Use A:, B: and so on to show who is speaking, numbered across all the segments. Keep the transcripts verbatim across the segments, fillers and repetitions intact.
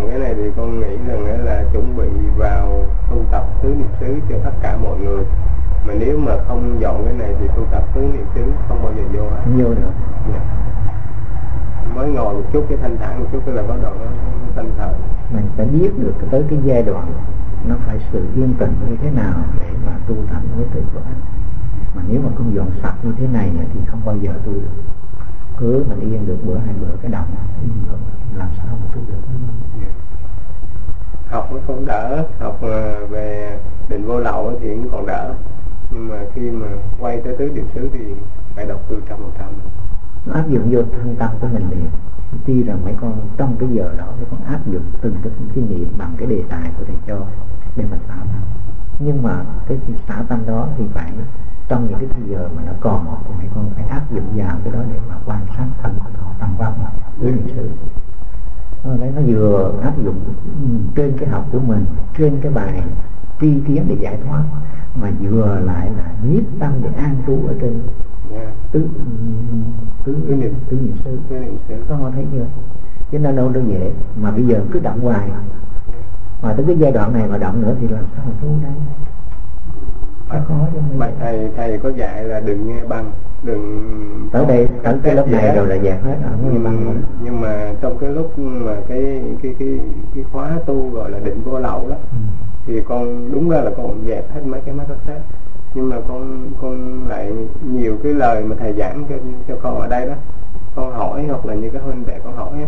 A: chọn cái này thì con nghĩ rằng là chuẩn bị vào tu tập tứ niệm xứ cho tất cả mọi người. Mà nếu mà không dọn cái này thì tu tập tứ niệm xứ không bao giờ vô hết.
B: Không vô được.
A: Dạ. Mới ngồi một chút cái thanh thản một chút cái là bắt đầu nó, nó thanh thở.
B: Mình phải biết được tới cái giai đoạn nó phải sự yên tĩnh như thế nào để mà tu thành mới tự thoát. Mà nếu mà không dọn sạch như thế này thì không bao giờ tu được. Cứ mình yên được bữa hai bữa cái động làm sao mà tu được.
A: Yeah. Học nó cũng đỡ, học về định vô lậu thì cũng còn đỡ, nhưng mà khi mà quay tới tứ niệm xứ thì phải đọc từ trăm phần trăm.
B: Nó áp dụng vô thân tâm của mình liền. Tuy rằng mấy con trong cái giờ đó mấy con áp dụng từng cái, cái niệm bằng cái đề tài của thầy cho để mà xả tâm, nhưng mà cái xả tâm đó thì phải trong những cái thời giờ mà nó còn thì mấy con phải áp dụng vào cái đó để mà quan sát thân của họ tăng văn tứ niệm xứ. Đấy, nó vừa áp dụng trên cái học của mình, trên cái bài tri kiến để giải thoát, mà vừa lại là nhiếp tâm để an trú ở trên
A: yeah.
B: tứ tứ
A: tứ niệm
B: tứ niệm xứ. Có họ thấy chưa? Chứ nó đâu đâu dễ mà bây giờ cứ động hoài, mà tới cái giai đoạn này mà động nữa thì làm sao mà tu đây? Khó khó cho mình.
A: Thầy thầy có dạy là đừng nghe băng, đừng
B: tới đây tới cái lớp này rồi là dẹp hết rồi, không nghe băng nữa.
A: Nhưng mà trong cái lúc mà cái cái cái cái khóa tu gọi là định vô lậu đó, ừ. thì con đúng ra là con dẹp hết mấy cái mắt khác, nhưng mà con con lại nhiều cái lời mà thầy giảng cho cho con ở đây đó, con hỏi hoặc là như cái huynh đệ con hỏi á,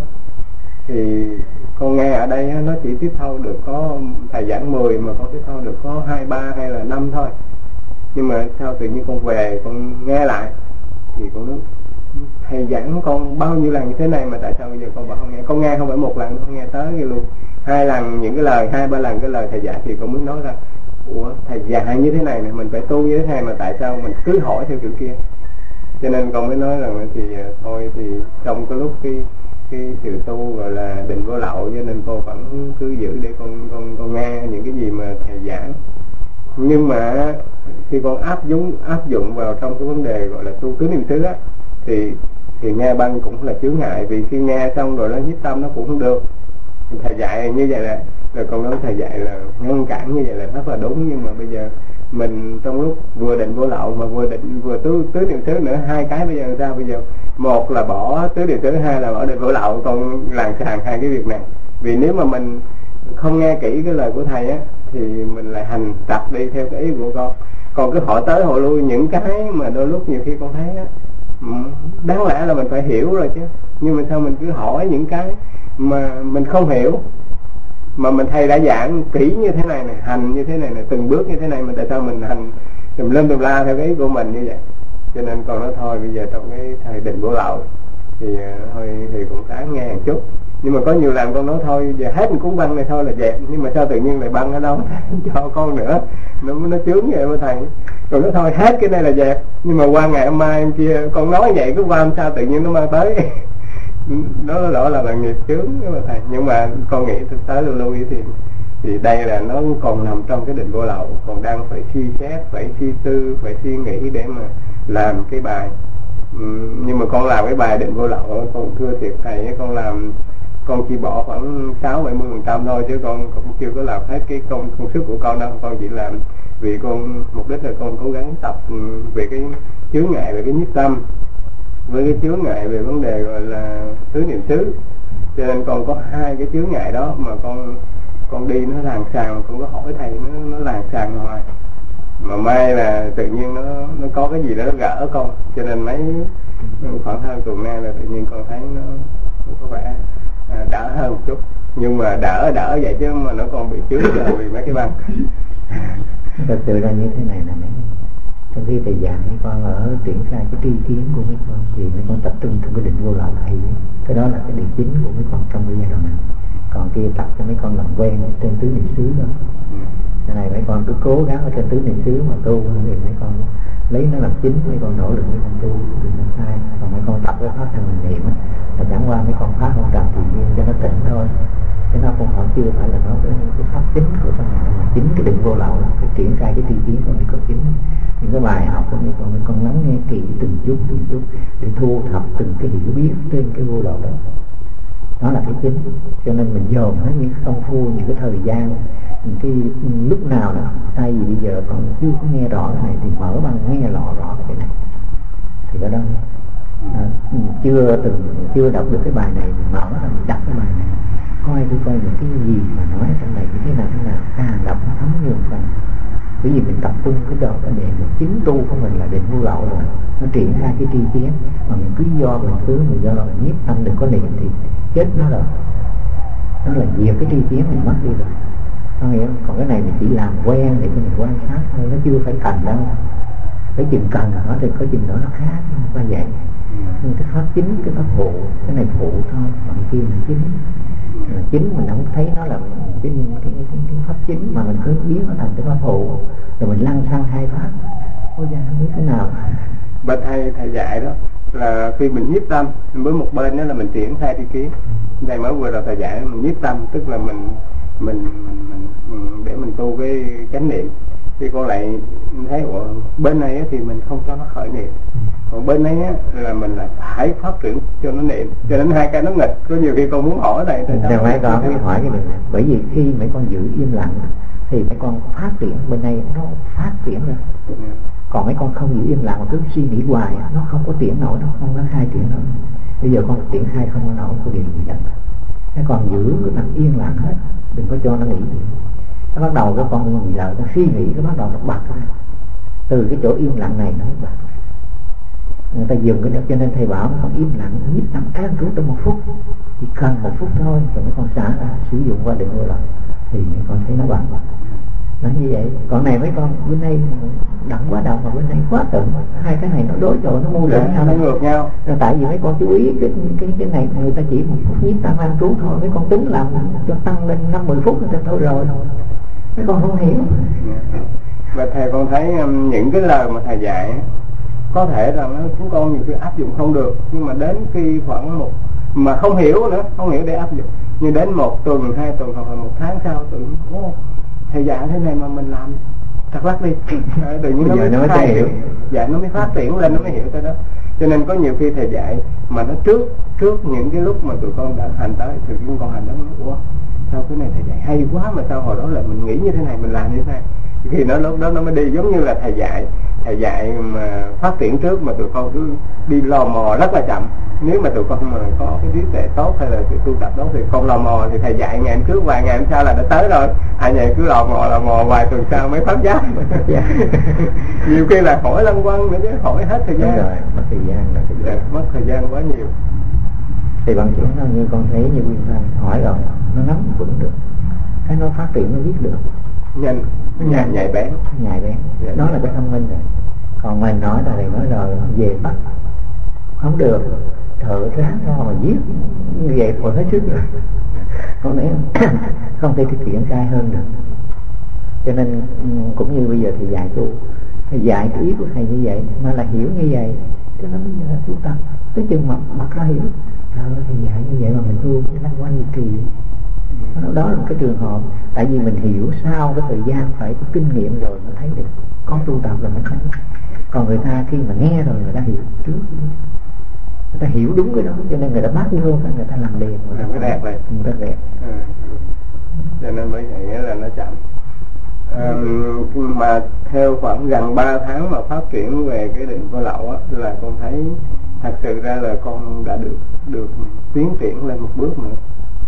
A: thì con nghe ở đây á, nó chỉ tiếp thu được có thầy giảng mười mà con tiếp thu được có hai ba hay là năm thôi. Nhưng mà sao tự nhiên con về con nghe lại thì con nói thầy giảng con bao nhiêu lần như thế này mà tại sao bây giờ con bảo không nghe? Con nghe không phải một lần, con nghe tới cái luôn hai lần những cái lời, hai ba lần cái lời thầy dạy, thì con muốn nói ra ủa thầy dạy như thế này nè, mình phải tu như thế này mà tại sao mình cứ hỏi theo kiểu kia? Cho nên con mới nói rằng thì thôi thì trong cái lúc cái cái sự tu gọi là định vô lậu, cho nên con vẫn cứ giữ để con con con nghe những cái gì mà thầy giảng. Nhưng mà khi con áp dụng áp dụng vào trong cái vấn đề gọi là tu tứ niệm xứ á, thì thì nghe băng cũng là chướng ngại, vì khi nghe xong rồi nó nhiếp tâm nó cũng không được. Thầy dạy như vậy là là con nói thầy dạy là ngăn cản như vậy là rất là đúng, nhưng mà bây giờ mình trong lúc vừa định vô lậu mà vừa định vừa tứ tứ niệm xứ nữa, hai cái bây giờ làm sao? Bây giờ một là bỏ tứ niệm xứ, hai là bỏ định vô lậu, con làng xàng hai cái việc này. Vì nếu mà mình không nghe kỹ cái lời của thầy á thì mình lại hành tập đi theo cái ý của con, còn cứ hỏi tới hỏi lui những cái mà đôi lúc nhiều khi con thấy á, đáng lẽ là mình phải hiểu rồi chứ, nhưng mà sao mình cứ hỏi những cái mà mình không hiểu, mà mình thầy đã giảng kỹ như thế này này, hành như thế này này, từng bước như thế này, mà tại sao mình hành tùm lum tùm la theo cái ý của mình như vậy? Cho nên con nói thôi bây giờ trong cái thời định vô lậu thì thôi thì cũng sáng nghe một chút, nhưng mà có nhiều làm con nói thôi giờ hết một cuốn băng này thôi là dẹp, nhưng mà sao tự nhiên lại băng ở đâu cho con nữa, nó nó chướng vậy mà thầy. Rồi nó thôi hết cái này là dẹp, nhưng mà qua ngày hôm mai em kia con nói vậy cứ qua sao tự nhiên nó mang tới nó rõ là là nghiệp chướng mà thầy. Nhưng mà con nghĩ thực tế luôn luôn thì thì đây là nó còn nằm trong cái định vô lậu, còn đang phải suy xét, phải suy tư, phải suy nghĩ để mà làm cái bài. Uhm, nhưng mà con làm cái bài định vô lậu, con thưa thiệt thầy, con làm con chỉ bỏ khoảng sáu bảy mươi phần trăm thôi, chứ con cũng chưa có làm hết cái công công sức của con đâu. Con chỉ làm vì con mục đích là con cố gắng tập về cái chướng ngại về cái nhiếp tâm, với cái chướng ngại về vấn đề gọi là tứ niệm xứ, cho nên con có hai cái chướng ngại đó mà con con đi nó làng xàng, con có hỏi thầy nó nó làng xàng hoài, mà may là tự nhiên nó nó có cái gì đó nó gỡ con, cho nên mấy khoảng hơn tuần nay là tự nhiên con thấy nó, nó có vẻ à, đỡ hơn một chút, nhưng mà đỡ đỡ vậy chứ mà nó còn bị chướng là vì mấy cái băng.
B: Thật sự ra như thế này là mấy trong khi thầy giảng mấy con ở triển khai cái tri kiến của mấy con thì mấy con tập trung trong cái định vô lậu hay, cái đó là cái điều chính của mấy con trong cái giai đoạn này. Còn kia tập cho mấy con làm quen ở trên tứ niệm xứ đó. Ừ. Cái này mấy con cứ cố gắng ở trên tứ niệm xứ mà tu thì mấy con lấy nó làm chính, mấy con nỗ lực mấy con tu thì nó sai. Còn mấy con tập cái pháp thành mình niệm là chẳng qua mấy con phát không trầm tự nhiên cho nó tỉnh thôi, chứ nó không phải chưa phải là nó cái, cái pháp chính của trong này, mà chính cái định vô lậu là cái triển khai cái tri kiến con đi có chính. Những cái bài học của mấy con mấy con lắng nghe kỹ từng chút từng chút để thu thập từng cái hiểu biết trên cái vô lậu đó. Đó là cái chính. Cho nên mình dồn hết những công phu, những cái thời gian, những cái lúc nào đó, thay vì bây giờ còn chưa có nghe rõ cái này thì mở bằng nghe rõ rõ cái này. Thì cái đó à, chưa từng chưa đọc được cái bài này, mình mở ra mình đọc cái bài này, coi tôi coi những cái gì mà nói trong này như thế nào thế nào, càng đọc nó thấm nhiều phần. Bởi vì mình tập trung cái đầu cái đề một chính tu của mình là định vô lậu rồi, nó triển khai cái tri kiến, mà mình cứ do mình cứ mình do mình nhiếp tâm đừng có niệm thì chết nó rồi, nó là diệt cái tri kiến mình mất đi rồi, có hiểu không? Còn cái này mình chỉ làm quen để cho mình quan sát thôi, nó chưa phải cần đâu. Cái chừng cần nó thì có chừng đó nó khác, không phải vậy. Nhưng cái pháp chính, cái pháp phụ, cái này phụ thôi, còn kia là chính. Rồi chính mình không thấy nó là cái, cái, cái, cái pháp chính, mà mình cứ biến nó thành cái pháp phụ, rồi mình lăn sang hai pháp. Ôi da, không biết thế nào.
A: Bên thầy thầy dạy đó là khi mình nhiếp tâm, với một bên đó là mình triển khai tri kiến. Thầy mới vừa rồi thầy dạy mình nhiếp tâm, tức là mình mình, mình, mình để mình tu cái chánh niệm. Thì con lại thấy ủa, bên này thì mình không cho nó khởi niệm, còn bên này là mình là phải phát triển cho nó niệm, cho nên hai cái nó nghịch. Có nhiều khi con muốn hỏi này tại sao
B: mấy con muốn hỏi cái điều này, bởi vì khi mấy con giữ im lặng thì mấy con phát triển bên này nó phát triển ra, còn mấy con không giữ im lặng mà cứ suy nghĩ hoài nó không có triển nổi, nó không có khai triển nổi. Bây giờ con triển khai không có nổi của điều gì hết, mấy con giữ nằm yên lặng hết, đừng có cho nó nghĩ gì. Nó bắt đầu cái con người lợi nó suy nghĩ, nó bắt đầu nó bật ra từ cái chỗ im lặng này nó bật ra. Người ta dùng cái đó, cho nên thầy bảo con im lặng nhiếp tâm an trú trong một phút, chỉ cần một phút thôi, rồi mấy con xả ra sử dụng qua định vô lợi thì mấy con thấy nó bằng. Nó như vậy. Còn này mấy con bên đây đặng quá động mà bên đây quá tận, hai cái này nó đối chọi, nó mâu thuẫn nhau,
A: nó ngược nhau.
B: Rồi tại vì mấy con chú ý cái cái cái này người ta chỉ một phút nhiếp tâm an trú thôi, mấy con tính làm cho tăng lên năm mười phút người ta thôi rồi. Mấy con không hiểu.
A: Và thầy con thấy um, những cái lời mà thầy dạy có thể rằng nó chúng con nhiều khi áp dụng không được, nhưng mà đến khi khoảng một mà không hiểu nữa, không hiểu để áp dụng, nhưng đến một tuần, hai tuần hoặc là một tháng sau tự nhiên ô thầy dạy thế này mà mình làm thật lắc đi, tự nhiên nó mới, nó mới hiểu, dạ nó mới phát triển lên, nó mới hiểu tới đó. Cho nên có nhiều khi thầy dạy mà nó trước trước những cái lúc mà tụi con đã hành tới, thì chúng con hành đó nó ủa sao cái này thầy dạy hay quá mà sao hồi đó lại mình nghĩ như thế này, mình làm như thế này, khi nó lúc đó nó mới đi. Giống như là thầy dạy thầy dạy mà phát triển trước mà tụi con cứ đi lò mò rất là chậm. Nếu mà tụi con mà có cái trí tuệ tốt hay là sự tu tập tốt thì không lò mò, thì thầy dạy ngày hôm trước vài ngày hôm sau là đã tới rồi. Ai vậy cứ lò mò lò mò vài tuần sau mới phát giác. Nhiều khi là hỏi lăng quăng nữa chứ, hỏi hết thời gian.
B: Đúng rồi, mất thời gian là cái
A: dạ, mất thời gian quá nhiều.
B: Thì bằng chứng là như con thấy như Nguyên Thanh hỏi rồi nó nắm vững được, cái nó phát triển nó biết được
A: nhanh, nó nhạy nhạy bén,
B: nhạy bén, dạ, đó là cái thông minh rồi. Còn mình nói là thầy nói rồi về bắt không được, thợ ráng lo mà giết như vậy thôi hết sức rồi, không lẽ không thể thực hiện khai hơn được. Cho nên cũng như bây giờ thầy dạy tu, thầy dạy cái ý của thầy như vậy mà là hiểu như vậy, cho nên bây giờ là tu tập tới chừng mà bắt ra hiểu. Trời ơi, thầy dạy như vậy mà mình tu cái lăng quanh như kỳ. Đó là một cái trường hợp, tại vì mình hiểu sau cái thời gian phải có kinh nghiệm rồi mới thấy được, có tu tập là mới thấy. Còn người ta khi mà nghe rồi người ta hiểu trước, người ta hiểu đúng cái đó, cho nên người ta bắt vô cái người ta làm liền, người ta
A: đẹp này,
B: người ta đẹp.
A: À, cho nên bởi vậy là nó chậm. À, mà theo khoảng gần ba tháng mà phát triển về cái định vô lậu á, là con thấy thật sự ra là con đã được được tiến triển lên một bước nữa.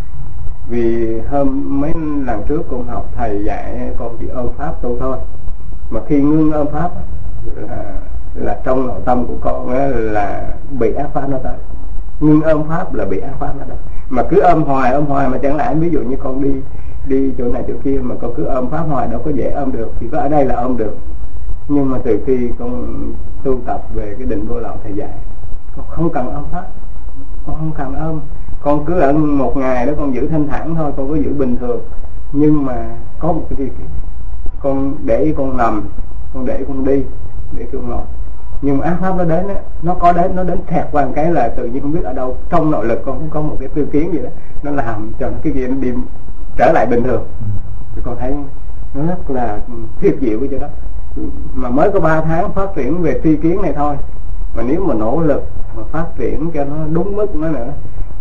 A: Vì hôm mấy lần trước con học thầy dạy con chỉ ôm pháp tu thôi, mà khi ngưng ôm pháp là, là trong nội tâm của con là bị ác pháp nó tới. Ngưng ôm pháp là bị ác pháp nó tới. Mà cứ ôm hoài ôm hoài mà chẳng lẽ ví dụ như con đi đi chỗ này chỗ kia mà con cứ ôm pháp hoài đâu có dễ ôm được, chỉ có ở đây là ôm được. Nhưng mà từ khi con tu tập về cái định vô lậu thầy dạy, con không cần ôm pháp, con không cần ôm, con cứ ở một ngày đó con giữ thanh thản thôi, con cứ giữ bình thường. Nhưng mà có một cái điều kiện, con để con nằm, con để con đi, để con ngồi, nhưng mà ác pháp nó đến á, nó có đến, nó đến thẹt qua một cái là tự nhiên không biết ở đâu trong nội lực con cũng có một cái tư kiến gì đó, nó làm cho cái kia nó đi trở lại bình thường. Thì con thấy nó rất là tuyệt diệu cái chỗ đó. Mà mới có ba tháng phát triển về tri kiến này thôi, mà nếu mà nỗ lực mà phát triển cho nó đúng mức nó nữa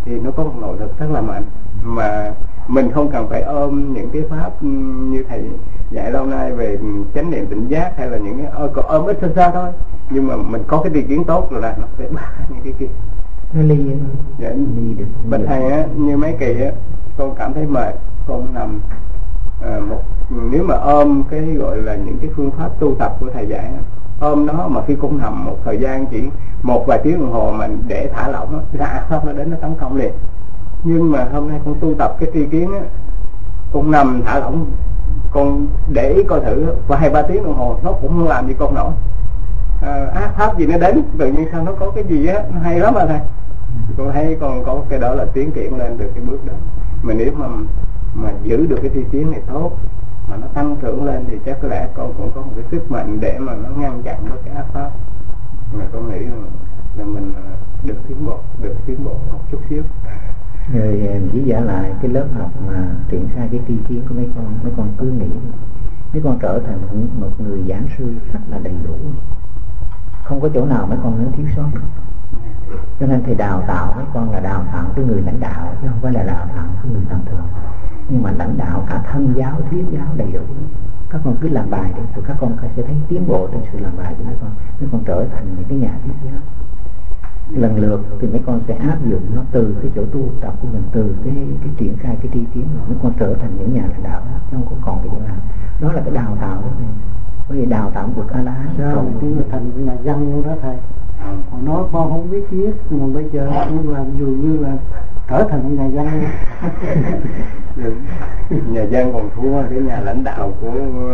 A: thì nó có một nội lực rất là mạnh, mà mình không cần phải ôm những cái pháp như thầy dạy lâu nay về chánh niệm tỉnh giác hay là những cái ôm, ôm ít sơ sơ thôi, nhưng mà mình có cái tri kiến tốt rồi là nó sẽ bác những cái kia.
B: Nó ly
A: dạ,
B: ly được.
A: Bạch thầy á, như mấy kỳ á, con cảm thấy mệt, con nằm à, một nếu mà ôm cái gọi là những cái phương pháp tu tập của thầy dạy á, ôm nó mà khi con nằm một thời gian chỉ một vài tiếng đồng hồ mình để thả lỏng nó ra pháp nó đến nó tấn công liền. Nhưng mà hôm nay con tu tập cái tri kiến á, con nằm thả lỏng, con để ý coi thử vài ba tiếng đồng hồ nó cũng không làm gì con nổi. À, ác pháp gì nó đến tự nhiên sao nó có cái gì á, nó hay lắm mà thầy. Con thấy con có cái đó là tiến triển lên được cái bước đó. Mà nếu mà mà giữ được cái tri kiến này tốt, mà nó tăng trưởng lên thì chắc có lẽ con cũng có một cái sức mạnh để mà nó ngăn chặn với cái ác pháp. Mà con nghĩ là, là mình được tiến bộ, được tiến bộ một chút xíu.
B: Rồi chỉ giả lại cái lớp học mà triển khai cái tri kiến của mấy con, mấy con cứ nghĩ mấy con trở thành một, một người giảng sư rất là đầy đủ, không có chỗ nào mấy con nó thiếu sót. Cho nên thầy đào tạo mấy con là đào tạo cái người lãnh đạo, chứ không phải là đào tạo cái người tầm thường. Nhưng mà lãnh đạo cả thân giáo, thuyết giáo đầy đủ. Các con cứ làm bài đi, rồi các con sẽ thấy tiến bộ trong sự làm bài của mấy con. Mấy con trở thành những cái nhà thuyết giáo. Lần lượt thì mấy con sẽ áp dụng nó từ cái chỗ tu tập của mình, từ cái cái triển khai cái tri kiến, mấy con trở thành những nhà lãnh đạo đó, chứ không còn cái chỗ nào. Đó là cái đào tạo đó thầy. Bởi vì đào tạo của A La Hán
C: rồi tiếng thành nhà văn luôn đó thầy. Còn nói con không biết viết, nhưng mà bây giờ con làm dường như là trở thành nhà văn luôn.
A: Nhà văn còn thua cái nhà lãnh đạo của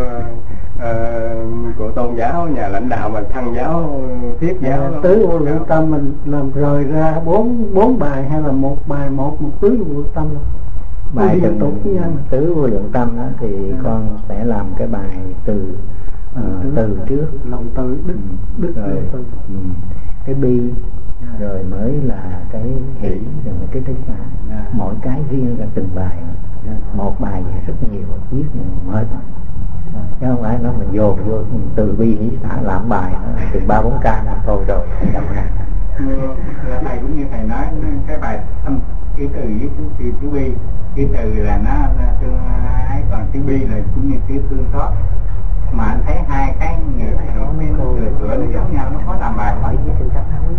A: uh, của tôn giáo, nhà lãnh đạo mà thân giáo, thiết giáo.
C: Tứ vô lượng tâm mình làm rời ra bốn bốn bài hay là một bài một một tứ vô lượng tâm luôn.
B: Bài từng tứ vô lượng tâm đó thì à. Con sẽ làm cái bài từ uh, từ trước,
C: lòng từ đức, đức
B: rồi
C: từ.
B: Ừ. Cái bi à. Rồi mới là cái hỷ, rồi cái thích xa à. Mỗi cái riêng ra từng bài à. Một bài thì rất nhiều, viết mệt à. Chứ không phải nó mình vô vô từ bi hỷ xả làm bài từ ba bốn ca là thôi rồi đâu ra.
D: Là thầy cũng như thầy nói cái bài tâm cái từ với chữ chữ bi, cái từ là nó là tương ấy, còn chữ bi là cũng như chữ thương xót. Mà anh thấy hai cái nghĩa này nó mới thừa thừa nó giống nhau, nó có làm bài hỏi với sự chấp thắng.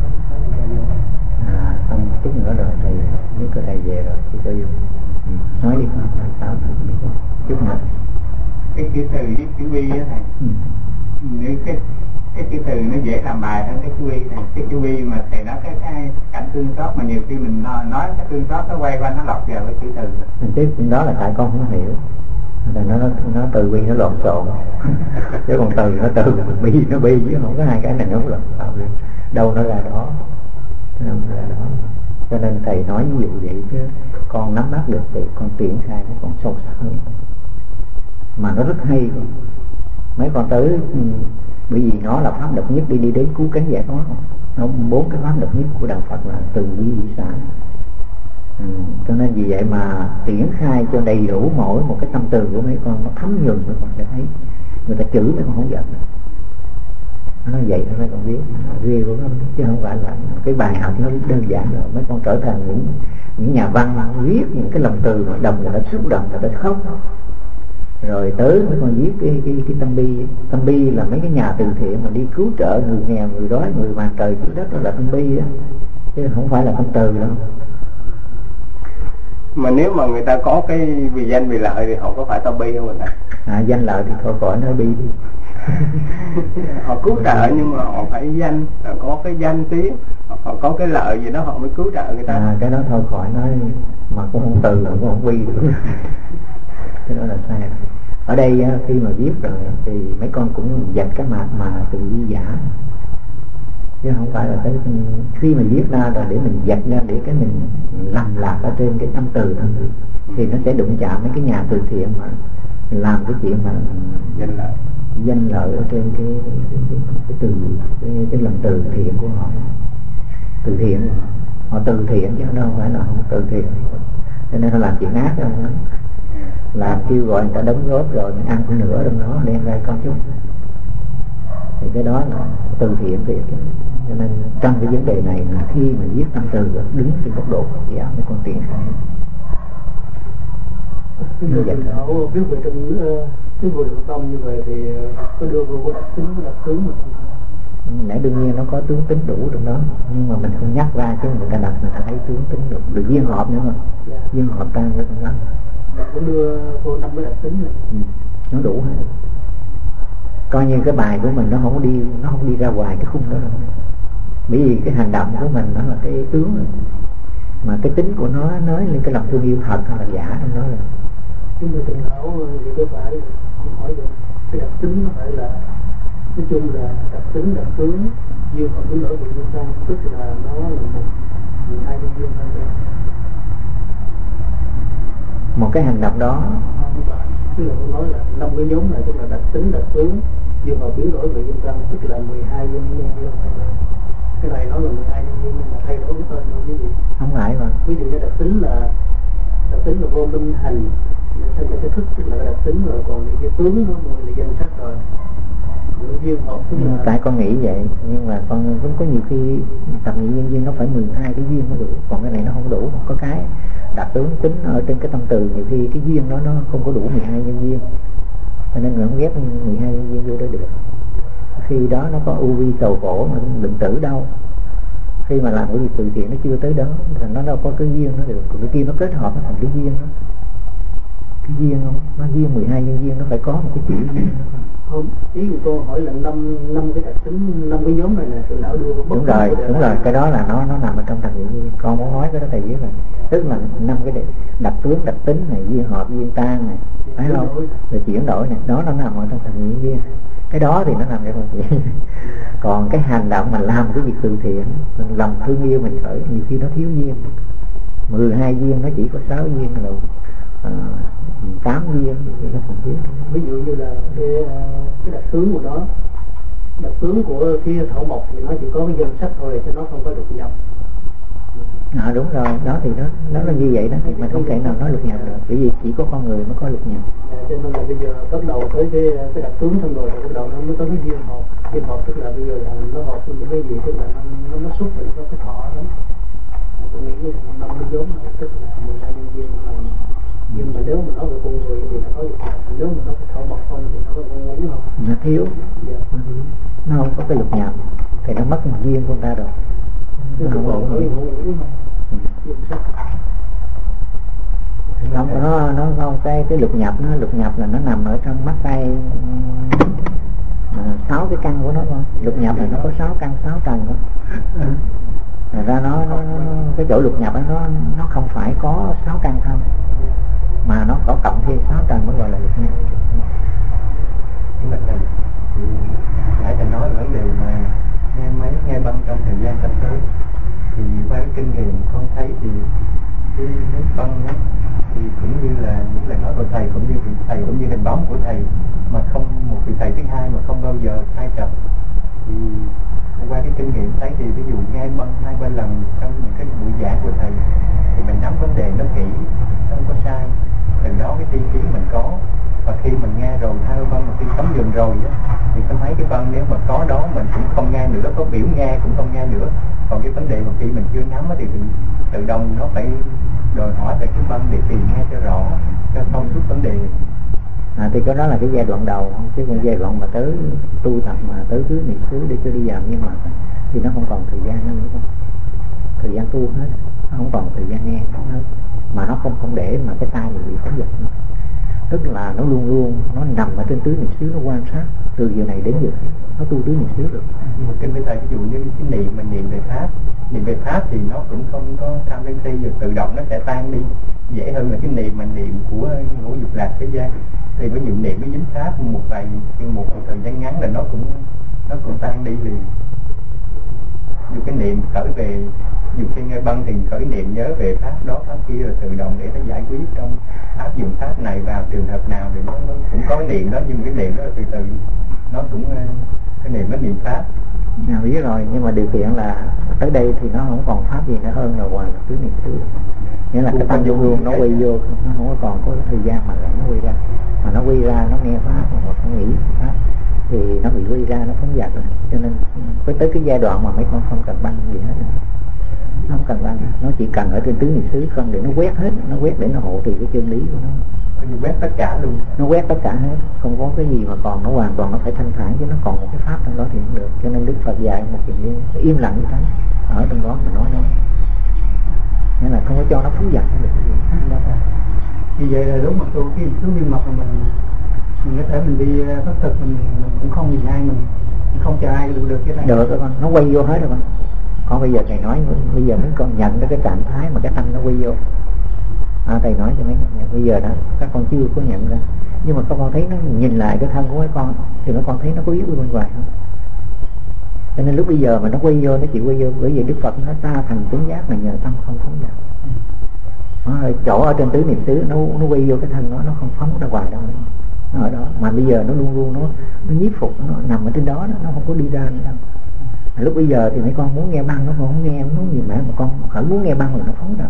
B: À, xong chút nữa rồi thầy, nếu có thầy về rồi thì tôi ừ. nói đi con, sao thầy biết không? Chút nữa.
D: Cái chữ từ với chữ bi á thầy. Ừ. Nếu cái cái chữ từ nó dễ làm bài hơn cái chữ bi này. Cái chữ bi mà thầy nói cái, cái cảnh tương xót mà nhiều khi mình nói, nói cái tương xót nó quay quanh nó lọt vào cái chữ từ.
B: Chứ đó là tại con không hiểu. Là nó nó từ bi nó lộn xộn. Chứ còn từ nó từ bi nó bi chứ không có hai cái này nó lộn xộn. Đâu nó là đó. Đâu nó là đó. Cho nên thầy nói ví dụ vậy chứ con nắm bắt được thì con triển khai nó còn sâu sắc hơn. Mà nó rất hay. Mấy con tới bởi vì nó là pháp độc nhất đi đi đến cứu cánh giải thoát. Nó bốn cái pháp độc nhất của đạo Phật là từ bi hỷ xả. Ừ, cho nên vì vậy mà triển khai cho đầy đủ mỗi một cái tâm từ của mấy con nó thấm nhuần, mấy con sẽ thấy người ta chữ mấy con không giận. Nó nói vậy thôi mấy con biết riêng của nó, chứ không phải là cái bài học nó đơn giản rồi. Mấy con trở thành những những nhà văn mà viết những cái lòng từ mà đồng người ta xúc động, người ta khóc. Rồi tới mấy con viết cái cái cái tâm bi. Tâm bi là mấy cái nhà từ thiện mà đi cứu trợ người nghèo, người đói, người màn trời dưới đất, đó là tâm bi đó, chứ không phải là tâm từ đâu.
A: Mà nếu mà người ta có cái vì danh vì lợi thì họ có phải tâm bi không người ta?
B: À, danh lợi thì thôi khỏi nói bi đi.
A: Họ cứu trợ nhưng mà họ phải danh, có cái danh tiếng, họ có cái lợi gì đó họ mới cứu trợ người ta.
B: À, cái đó thôi khỏi nói, mà cũng không từ cũng không bi được. Cái đó là sai. Ở đây khi mà viết rồi thì mấy con cũng dạch cái mặt mà từ bi giả, chứ không phải là tới khi mà viết ra rồi để mình dạch ra để cái mình làm lạc ở trên cái tâm từ thôi, thì nó sẽ đụng chạm mấy cái nhà từ thiện mà làm cái chuyện mà
A: danh lợi
B: danh lợi ở trên cái cái, cái, cái từ cái, cái lòng từ thiện của họ. Từ thiện họ từ thiện chứ đâu phải là không từ thiện, cho nên họ làm chuyện ác đâu đó. Làm kêu gọi người ta đóng góp rồi mình ăn con nửa trong đó đem ra con chút, thì cái đó là từ thiện thiệt, Cho nên trong cái vấn đề này là khi mình viết tâm từ đứng trên góc độ Phật giáo mới còn triển khai.
C: Như vậy ở viết về trong cái vô lượng tâm như vậy thì có đưa vô cái đặc tính, cái đặc tướng mà
B: lẽ đương nhiên nó có tướng tính đủ trong đó, nhưng mà mình không nhắc ra chứ người ta đặt người ta thấy tướng tính được, được viên hợp nữa mà, yeah. Viên hợp tan với trong đó
C: cũng đưa vô năm cái đặc tính này.
B: Ừ. Nó đủ hết, coi như cái bài của mình nó không đi nó không đi ra ngoài cái khung đó đâu, bởi vì cái hành động của mình nó là cái tướng rồi. Mà cái tính của nó nói lên cái lòng thương yêu thật hay là giả trong đó rồi.
C: Chúng tôi tình hảo thì có phải không hỏi được cái đặc tính nó phải là nói chung là đặc tính đặc tướng duyên hợp với lỗi của chúng ta, tức là nó là một mười hai nhân duyên tham gia
B: một cái hành động đó.
C: Tức là tôi nói là năm cái nhóm này tức là đặc tính đặc tướng duyên hợp biến đổi về chúng ta, tức là mười hai nhân duyên. Cái này nó là mười hai nhân duyên nhưng mà thay đổi cái tên thôi chứ gì
B: không phải mà.
C: Ví dụ như đặc tính là đặc tính là vô minh hành theo cái thức, tức là cái đặc tính rồi, còn cái tướng nó là danh sách rồi.
B: Tại con nghĩ vậy, nhưng mà con vẫn có nhiều khi tập nghị nhân duyên nó phải mười hai cái duyên mới đủ, còn cái này nó không đủ. Có cái đặc tướng tính ở trên cái tâm từ, nhiều khi cái duyên đó nó không có đủ mười hai nhân duyên, cho nên người không ghép mười hai nhân duyên vô đó được. Khi đó nó có ưu vi sầu khổ mà định tử đâu, khi mà làm cái việc từ thiện nó chưa tới đó thì nó đâu có cái duyên nó được, còn cái kia nó kết hợp nó thành cái duyên đó. Cái duyên không, nó duyên mười hai nhân duyên nó phải có một cái chữ duyên đó.
C: Không, ý của tôi hỏi là năm năm cái đặc tính, năm cái nhóm này là sự lão đưa
B: đúng rồi, đúng rồi, cái đó là nó nó nằm ở trong thành duyên duyên. Con muốn nói cái đó thầy viết rồi, tức là năm cái đặc tướng đặc tính này, duyên hợp duyên tan này, phải không? Rồi chuyển đổi này, đó nó nằm ở trong thành duyên duyên. Cái đó thì nó nằm trong thành duyên. Còn cái hành động mà làm cái việc từ thiện, mình lòng thương yêu mình khởi, nhiều khi nó thiếu duyên. mười hai duyên nó chỉ có sáu duyên rồi. À, tám duyên thì nó còn thiếu.
C: Ví dụ như là cái, cái đặc tướng của nó, đặc tướng của kia thổ mộc thì nó chỉ có cái danh sách thôi chứ nó không có được nhập.
B: À đúng rồi, đó thì nó nó là như vậy đó, thì mình không thể nào nói lục nhập được, bởi vì chỉ có con người mới có lục nhập.
C: À, cho nên là bây giờ bắt đầu tới cái cái đặc tướng xong rồi, bắt đầu nó mới có cái duyên hợp. Duyên hợp tức là bây giờ là nó hợp với những cái gì, tức là nó nó, nó xuất hiện có cái thọ đó. Tôi nghĩ như năm cái giống này tức là mười hai nhân duyên là, nhưng mà nếu mà nói về con người thì nó có lục nhập, nếu mà nó thọ mộc không thì nó có con uống không?
B: Nó thiếu,
C: dạ.
B: Nó không có cái lục nhập thì nó mất một duyên của ta rồi. Nó không ổn rồi. Không, nó nó không cái cái lục nhập nó lục nhập là nó nằm ở trong mắt tay sáu cái căn của nó thôi. Lục nhập là nó có sáu căn sáu tầng thôi. Thật ra nó, nó, nó cái chỗ lục nhập đó, nó nó không phải có sáu căn không, mà nó có cộng thêm sáu tầng mới gọi là lục nhập.
A: Nhưng mà thầy nãy thầy nói vấn đề mà nghe mấy nghe băng trong thời gian sắp tới thì qua cái kinh nghiệm con thấy thì cái nước băng đó thì cũng như là những lời nói của thầy, cũng như vị thầy, cũng như hình bóng của thầy, mà không một vị thầy thứ hai mà không bao giờ sai trật. Thì qua cái kinh nghiệm thấy thì ví dụ nghe băng hai ba lần trong những cái buổi giảng của thầy thì mình nắm vấn đề nó kỹ, không có sai, từ đó cái tri kiến mình có. Và khi mình nghe rồi hai ba băng, mà khi cấm dừng rồi á thì có mấy cái băng nếu mà có đó mình cũng không nghe nữa, có biểu nghe cũng không nghe nữa. Còn cái vấn đề mà khi mình chưa nắm thì tự, tự động nó phải đòi hỏi về cái băng để tìm nghe cho rõ, cho thông suốt vấn đề.
B: À, thì cái đó là cái giai đoạn đầu, chứ còn giai đoạn mà tới tu tập mà tới tứ niệm xứ để cho đi vào nhưng mà thì nó không còn thời gian nữa không, thời gian tu hết, nó không còn thời gian nghe hết, mà nó không không để mà cái tai mình bị phóng dật nữa. Tức là nó luôn luôn nó nằm ở trên tứ niệm xứ, nó quan sát từ giờ này đến giờ nó tu tứ niệm xứ được.
A: Nhưng mà kinh với thầy ví dụ như cái niệm mình niệm về pháp, niệm về pháp thì nó cũng không có tham đến thi, giờ tự động nó sẽ tan đi, dễ hơn là cái niệm mà niệm của ngũ dục lạc thế gian. Thì ví dụ niệm cái dính pháp một vài một thời gian ngắn là nó cũng nó cũng tan đi liền. Dù cái niệm khởi về, dù khi nghe băng thì khởi niệm nhớ về pháp đó pháp kia rồi tự động để nó giải quyết trong áp dụng pháp này vào trường hợp nào thì nó, nó cũng có cái niệm đó, nhưng mà cái niệm đó là từ từ nó cũng cái niệm nó niệm pháp.
B: Nào biết rồi, nhưng mà điều kiện là tới đây thì nó không còn pháp gì nữa hơn là ngoài tứ niệm xứ. Nghĩa là cái tâm luôn luôn nó quay vô, nó không có còn có thời gian mà lại nó quay ra, mà nó quay ra nó nghe pháp hoặc nó nghĩ pháp. thì nó bị quy ra, nó phóng dật rồi. Cho nên phải tới cái giai đoạn mà mấy con không cần băng gì hết, nó không cần băng, nó chỉ cần ở trên tứ niệm xứ không, để nó quét hết, nó quét để nó hộ trì cái chân lý của nó.
A: Nó quét tất cả luôn,
B: nó quét tất cả hết, không có cái gì mà còn, nó hoàn toàn nó phải thanh thản, chứ nó còn một cái pháp trong đó thì không được. Cho nên Đức Phật dạy một chuyện như im lặng như thế, ở trong đó mà nói nó, nghĩa là không có cho nó phóng dật được cái gì hết.
C: Như vậy là lúc mà tu khi xuống niệm mật là mình mình có thể mình đi phát thực, mình, mình cũng không nhìn ai, mình, mình không chờ ai được được cái này.
B: Được rồi con, nó quay vô hết rồi con. Con bây giờ thầy nói, bây giờ mấy con nhận ra cái trạng thái mà cái tâm nó quay vô. À, thầy nói cho mấy con, bây giờ đó các con chưa có nhận ra, nhưng mà các con thấy nó nhìn lại cái thân của mấy con thì mấy con thấy nó có yếu bên ngoài không? Cho nên lúc bây giờ mà nó quay vô, nó chỉ quay vô, bởi vì Đức Phật nó ta thành chánh giác là nhờ tâm không phóng dật. Nó chỗ ở trên tứ niệm xứ, nó nó quay vô cái thân nó, nó không phóng ra ngoài đâu, nó ở đó. Mà bây giờ nó luôn luôn nó nó nhiếp phục, nó nằm ở trên đó, nó, nó không có đi ra nữa đâu. À, lúc bây giờ thì mấy con muốn nghe băng nó không nghe, nó nhiều mẹ mà con phải muốn nghe băng là nó phóng ra,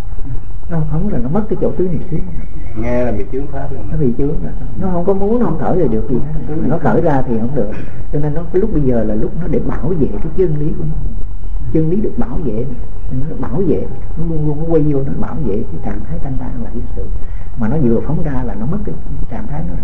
B: nó không phóng là nó mất cái chỗ tứ niệm xứ.
A: Nghe là bị chướng pháp rồi,
B: nó bị chướng rồi, nó không có muốn, nó không thở ra được gì hết. Nó thở ra thì không được. Cho nên nó cái lúc bây giờ là lúc nó để bảo vệ cái chân lý của nó, chân lý được bảo vệ, nó bảo vệ, nó luôn luôn nó quay vô, nó bảo vệ cái trạng thái thanh thản là cái sự mà nó vừa phóng ra là nó mất cái, cái trạng thái đó rồi.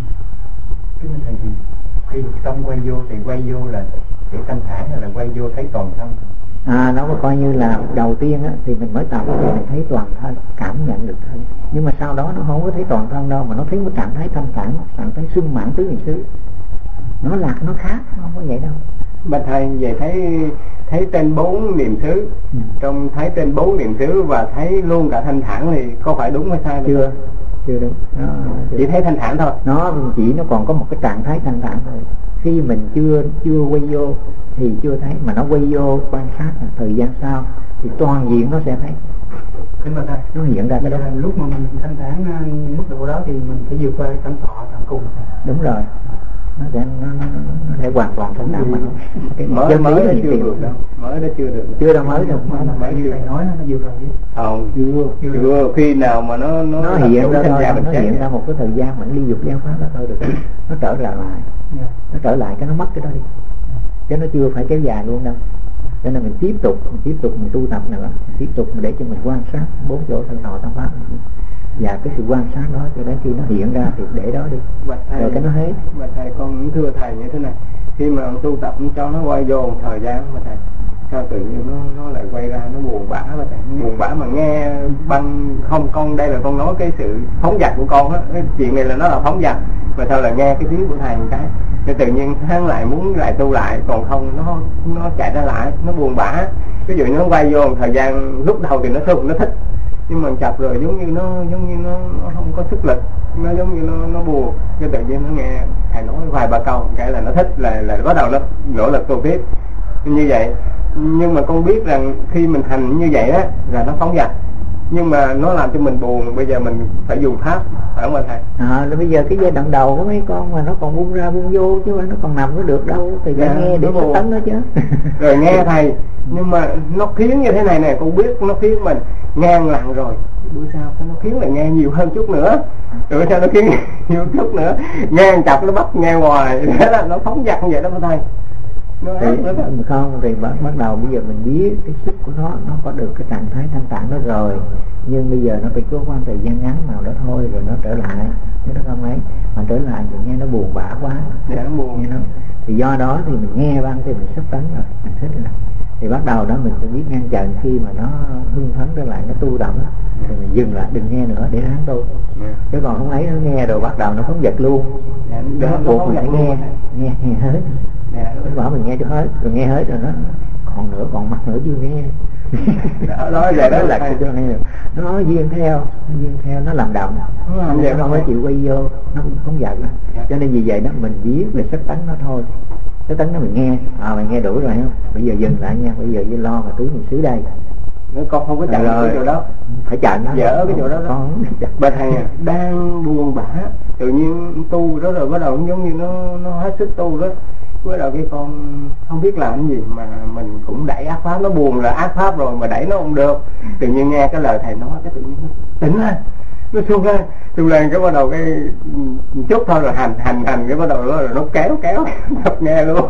A: Cái thầy thì khi tâm quay vô thì quay vô là để thanh thản, hay là quay vô thấy toàn thân?
B: À, nó có coi như là đầu tiên á, thì mình mới tập thì mình thấy toàn thân, cảm nhận được thân. Nhưng mà sau đó nó không có thấy toàn thân đâu, mà nó thấy một trạng thái thanh thản, trạng thái sung mãn tứ niệm xứ. Nó lạc, nó khác, nó không có vậy đâu.
A: Bạch thầy về thấy thấy trên bốn niệm xứ, ừ. Trong thấy trên bốn niệm xứ và thấy luôn cả thanh thản thì có phải đúng hay sai?
B: Chưa, chưa đúng. Nó, chưa.
A: Chỉ thấy thanh thản thôi.
B: Nó chỉ nó còn có một cái trạng thái thanh thản thôi. Khi mình chưa chưa quay vô thì chưa thấy, mà nó quay vô quan sát thời gian sau thì toàn diện nó sẽ thấy.
C: Kính bạch thầy,
B: nó hiện ra cái đó.
C: Lúc mà mình thanh thản mức độ đó thì mình phải vượt qua cảnh thọ tận cùng.
B: Đúng rồi. Nó sẽ nó, nó, nó sẽ hoàn toàn thanh thản mà nó
A: cái mới mới là chưa được đâu, mới đó chưa được,
B: chưa đâu, mới đâu, mới
C: là mới thầy nói nó vượt rồi chứ.
A: Không, chưa, chưa, chưa. Khi nào mà nó nó,
B: nó hiện ra thôi, nó hiện ra một cái thời gian mình ly dục giáo pháp đó thôi được, nó trở lại lại, yeah. Nó trở lại cái nó mất cái đó đi, chứ nó chưa phải kéo dài luôn đâu. Cho nên mình tiếp tục, mình tiếp tục mình tu tập nữa, tiếp tục để cho mình quan sát bốn chỗ thân thọ tâm pháp, và cái sự quan sát đó cho đến khi nó hiện ra thì để đó đi,
A: thầy,
B: rồi cái nó hết.
A: Và thầy con thưa thầy như thế này, khi mà tu tập cho nó quay vô một thời gian mà thầy, sao tự nhiên nó nó lại quay ra nó buồn bã mà thầy, buồn bã mà nghe băng không, con đây là con nói cái sự phóng dật của con á, cái chuyện này là nó là phóng dật, mà sao là nghe cái tiếng của thầy một cái, nên tự nhiên hắn lại muốn lại tu lại, còn không nó nó chạy ra lại, nó buồn bã. Ví dụ nó quay vô một thời gian lúc đầu thì nó sung, nó thích, nhưng mà chập rồi giống như nó giống như nó, nó không có sức lực, nó giống như nó nó buồn, cái tự nhiên nó nghe thầy nói vài ba câu cái là nó thích, là là bắt đầu nó nỗ lực tu tiếp như vậy. Nhưng mà con biết rằng khi mình thành như vậy á là nó phóng dật, nhưng mà nó làm cho mình buồn, bây giờ mình phải dùng pháp, phải không thầy?
B: À, bây giờ cái giai đoạn đầu của mấy con mà nó còn buông ra buông vô chứ nó còn nằm nó được đâu, thì phải nghe để nó tấn nó chứ.
A: Rồi nghe thầy, nhưng mà nó khiến như thế này nè, con biết nó khiến mình nghe lần rồi, bữa sau nó khiến là nghe nhiều hơn chút nữa, rồi bữa sau nó khiến nhiều chút nữa, nghe chập nó bắt nghe hoài, thế là nó phóng dật như vậy đó thầy.
B: Thì, không thì bắt, bắt đầu bây giờ mình biết cái sức của nó, nó có được cái trạng thái thanh tạng đó rồi, nhưng bây giờ nó phải có khoảng thời gian ngắn nào đó thôi rồi nó trở lại, chứ nó không ấy, mà trở lại thì nghe nó buồn bã quá,
A: dạ, nó buồn.
B: Nghe nó, thì do đó thì mình nghe băng thì mình sắp tấn rồi, mình thích rồi, thì bắt đầu đó mình phải biết ngăn chặn khi mà nó hưng phấn trở lại, nó tu động thì mình dừng lại, đừng nghe nữa để ráng tu, chứ còn không ấy nó nghe rồi bắt đầu nó phóng dật luôn, nó buộc mình phải nghe, nghe nghe hết. Nó bảo mình nghe cho hết, rồi nghe hết rồi nó còn nữa, còn mặt nữa chưa nghe.
A: Đó, đó vậy đó
B: là cái chỗ này rồi. Nó duyên theo, nó duyên theo, nó làm động, nó không có chịu quay vô, nó cũng không giận. Cho nên vì vậy đó mình biết để sách tấn nó thôi, sách tấn nó mình nghe, à mày nghe đủ rồi không? Bây giờ dừng lại nha, bây giờ lo mà tứ niệm xứ đây.
A: Nếu con không có chặn cái chỗ đó,
B: phải chặn nó,
A: dở cái chỗ đó, đó. Con bà thầy đang buồn bã, tự nhiên tu đó rồi bắt đầu giống như nó nó hết sức tu đó. Bắt đầu cái con không biết làm cái gì mà mình cũng đẩy ác pháp, nó buồn là ác pháp rồi mà đẩy nó không được, tự nhiên nghe cái lời thầy nói cái tự nhiên tỉnh lên, nó xung lên xung lên cái bắt đầu cái chút thôi là hành hành hành cái bắt đầu nó nó kéo kéo đọc nghe luôn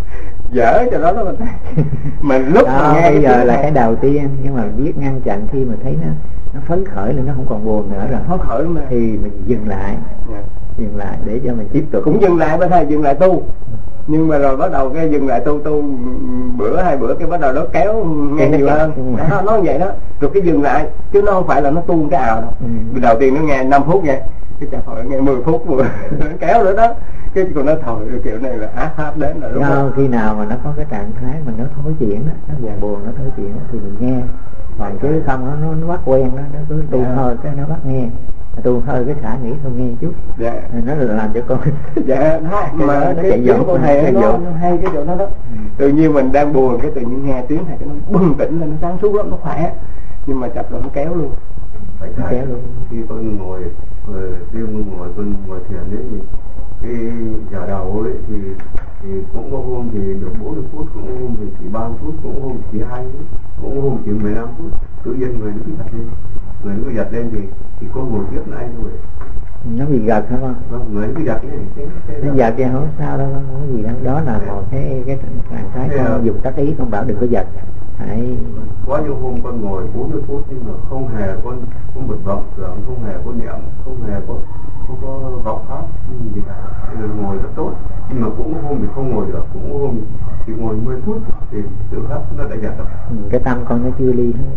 A: dở cho đó nó mình mình lúc
B: đó,
A: mà nghe
B: bây giờ là
A: này,
B: cái đầu tiên, nhưng mà biết ngăn chặn khi mà thấy nó nó phấn khởi lên, nó không còn buồn nữa rồi,
A: phấn khởi mà
B: thì mình dừng lại,
A: yeah.
B: dừng lại để cho mình tiếp tục.
A: Cũng dừng lại mới thầy dừng lại tu, nhưng mà rồi bắt đầu cái dừng lại tu tu bữa hai bữa cái bắt đầu nó kéo nghe nhiều hơn, đó, nó vậy đó, rồi cái dừng lại chứ nó không phải là nó tu cái ào đâu. Ừ. Đầu tiên nó nghe năm phút nghe, cái chả hỏi nghe mười phút rồi nó kéo nữa đó, cái còn nó thổi kiểu này là áp áp đến là đúng
B: không? Khi nào mà nó có cái trạng thái mà nó thối chuyển đó, nó buồn buồn nó thối chuyển đó, thì mình nghe, còn chứ không nó nó bắt quen đó, nó cứ tu yeah. hơi cái nó bắt nghe, tu hơi cái xả nghĩ thôi nghe chút, yeah. nó là làm cho con
A: dạ đó, mà nó cái chạy dỗ con thầy nó, nó hay cái chỗ đó đó. Ừ. Tự nhiên mình đang buồn cái tự nhiên nghe tiếng thầy cái nó bừng tỉnh lên, nó sáng suốt lắm, nó khỏe, nhưng mà chập rồi nó kéo luôn,
E: phải nó kéo luôn. Khi con ngồi riêng ngồi con ngồi thiền đấy thì cái giờ đầu ấy thì thì cũng có hôm thì được bốn mươi phút, cũng có hôm thì chỉ ba mươi phút, cũng có hôm chỉ hai phút, cũng có hôm chỉ mười lăm phút, tự nhiên người nó cứ giật lên, người nó cứ giật lên thì thì con ngồi tiếp lại thôi.
B: Nó bị gật hả con?
E: Vâng, người nó cứ giật lên cái, cái
B: nó giật thì không sao đâu, không có gì đâu, đó là một cái cái trạng thái con à, dùng tác ý, con bảo đừng có giật. Hãy...
E: Có những hôm con ngồi bốn mươi phút nhưng mà không hề con không bật vọng tưởng, không hề có niệm, không hề có không có vọng pháp gì cả, nên ngồi rất tốt. Nhưng mà cũng có hôm thì không ngồi được, cũng có hôm chỉ ngồi mười phút thì tự khắc nó đã giật rồi.
B: Ừ, cái tâm con nó chưa ly hết,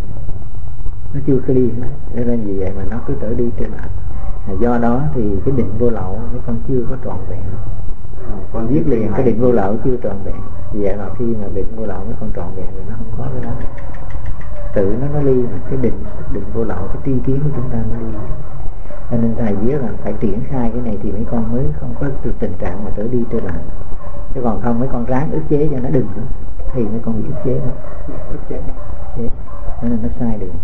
B: nó chưa có ly hết, cho nên vì vậy mà nó cứ trở đi trở lại. Do đó thì cái định vô lậu mấy con chưa có trọn vẹn. À, con viết liền cái định vô lậu chưa trọn vẹn. Vì vậy mà khi mà định vô lậu mấy con trọn vẹn rồi nó không có cái đó. Tự nó nó ly mà cái định định vô lậu, cái tri kiến của chúng ta nó ly. Cho nên thầy viết là phải triển khai cái này thì mấy con mới không có được tình trạng mà trở đi trở lại. Chứ còn không mấy con ráng ức chế cho nó đừng nữa, thì mấy con bị ức chế đó. Ức chế. Chế. Cho nên nó sai được.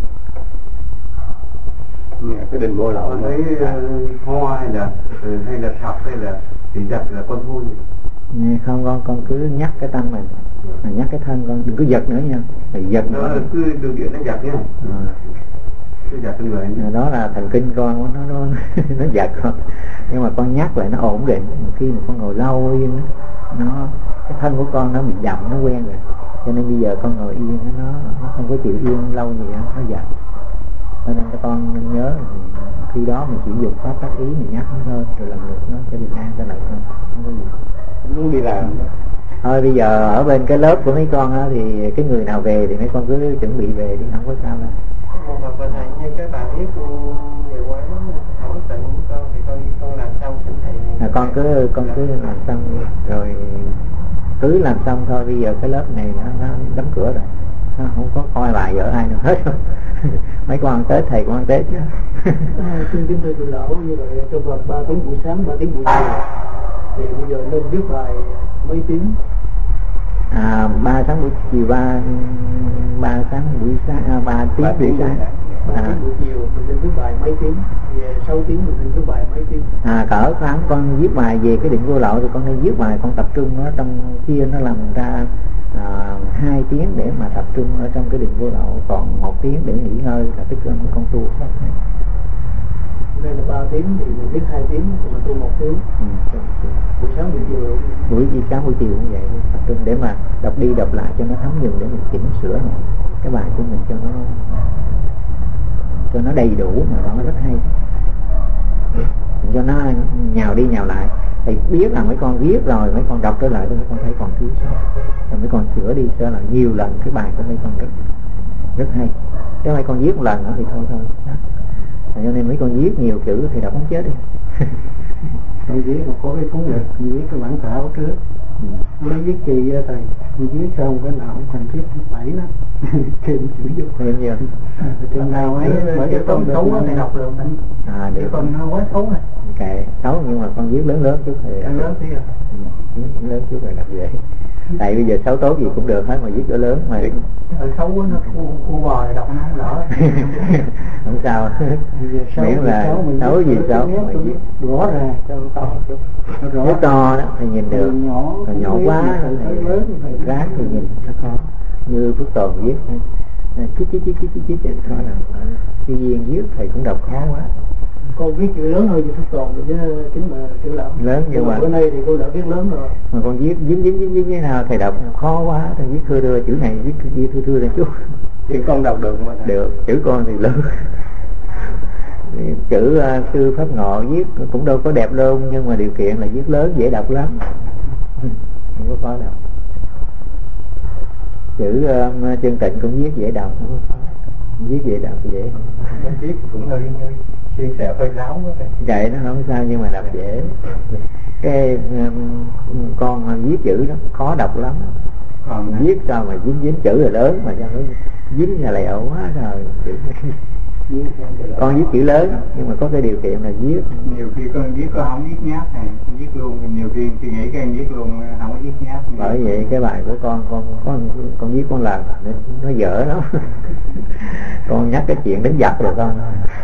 A: Cái định vô lậu
E: thấy hoa hay là hay là sập hay là thì giật là con thôi.
B: Không, con con cứ nhắc cái tâm mình, mà nhắc cái thân con đừng có giật nữa nha, phải giật
E: nó nữa. Cứ đường điện nó giật nha. À. Cứ giật người nha.
B: Đó là thần kinh con nó nó nó giật con, nhưng mà con nhắc lại nó ổn định. Khi mà con ngồi lâu yên nó cái thân của con nó bị đậm, nó quen rồi, cho nên bây giờ con ngồi yên nó nó không có chịu yên lâu gì đó, nó giật. Cho nên các con nên nhớ khi đó mình chỉ dùng pháp tác ý mình nhắc nó thôi, rồi lần lượt nó sẽ bình an trở lại thôi, không có gì.
A: Muốn đi làm đó.
B: Thôi bây giờ ở bên cái lớp của mấy con á, thì cái người nào về thì mấy con cứ chuẩn bị về đi, không có sao đâu.
A: Mà bà thầy như cái bà biết về quá hỏi tịnh con thì con con làm xong xin thầy.
B: À, con cứ con cứ làm xong rồi cứ làm xong thôi. Bây giờ cái lớp này nó, nó đóng cửa rồi, nó không có coi bài vợ ai nữa hết. Mấy con ăn Tết thầy cũng ăn Tết chứ.
C: Xin kính thưa thầy lão, như vậy trong vòng ba tiếng buổi sáng, ba tiếng buổi chiều thì bây giờ nên viết bài mấy tiếng?
B: À, ba sáng buổi chiều, ba ba sáng buổi sáng, à, ba tiếng buổi sáng.
C: Ba tiếng buổi chiều mình nên viết bài mấy tiếng? Về sáu tiếng mình nên viết bài mấy tiếng?
B: À, cỡ khoảng con viết bài về cái định vô lậu thì con nên viết bài con tập trung ở trong kia nó làm ra à, hai tiếng để mà tập trung ở trong cái định vô lậu, còn một tiếng để nghỉ ngơi, là tức là một con tu pháp.
C: Nên là ba tiếng thì mình viết hai tiếng, thì mình tu một tiếng. Ừ. Buổi sáng buổi chiều
B: buổi chiều sáng buổi chiều cũng vậy, tập trung để mà đọc đi đọc lại cho nó thấm nhuần, để mình chỉnh sửa lại cái bài của mình cho nó cho nó đầy đủ mà nó rất hay, cho nó nhào đi nhào lại. Thầy biết là mấy con viết rồi, mấy con đọc trở lại mấy con thấy còn thiếu sót, rồi mấy con sửa đi sửa lại nhiều lần cái bài của mấy con rất rất hay. Chứ mấy con viết một lần nữa thì thôi thôi. Cho nên mấy con viết nhiều chữ thì đọc không chết đi.
C: Con viết mà có cái cuốn lịch, con viết cái bản thảo trước. Ừ. Nó viết gì á thầy? Con viết xong cái nào không cần thiết bảy đó. Thêm chữ vô.
B: Thêm nhiều.
C: Thêm nào ấy, bởi cái con xấu á thầy đọc được anh.
B: À, được.
C: Con nó quá xấu rồi.
B: Kệ, xấu nhưng mà con viết lớn lớn chút thì
C: lớn tí à.
B: Ừ, lớn chút rồi đọc dễ. Tại bây giờ xấu tốt gì cũng được hết mà viết cỡ lớn mà.
C: Ở xấu quá nó khu bò đọc nó không lỡ.
B: Không sao. Miễn là xấu gì xấu mà viết
C: rõ ra cho to chút.
B: Nó to đó thì nhìn được, nhỏ, nhỏ quá thì lớn rác thì nhìn nó khó. Như Phước Tồn viết chích chích chích chích chích chích khó nào. Tuy nhiên viết thầy cũng đọc khó quá.
C: con viết chữ lớn hơn chữ phúc tồn chứ chính mà chữ lão
B: lớn nhưng mà
C: bữa nay thì cô đã viết lớn rồi
B: mà con viết dính dính dính dính thế nào thầy đọc khó quá, thầy viết thưa đưa chữ này viết chữ kia thưa thưa ra chút.
A: Chữ con đọc được mà thầy.
B: Được, chữ con thì lớn. Chữ uh, sư Pháp Ngọ viết cũng đâu có đẹp đâu, nhưng mà điều kiện là viết lớn dễ đọc lắm, không có khó đọc. Chữ uh, Chân Tịnh cũng viết dễ đọc, viết dễ đọc dễ.
A: Viết cũng hơi hơi xuyên xẹo hơi láo quá thầy.
B: Vậy nó không sao nhưng mà đọc dễ. Cái um, con viết chữ đó khó đọc lắm. Còn viết sao mà dính dính chữ là lớn mà sao nó dính là lẹo quá rồi. Con viết chữ lớn nhưng mà có cái điều kiện là viết
D: nhiều khi con viết con không viết nháp này, viết luôn, nhiều khi suy nghĩ cái viết luôn không có viết nháp.
B: Bởi vậy cái bài của con con con con viết con làm nên nó dở lắm. Con nhắc cái chuyện đánh giặc rồi con.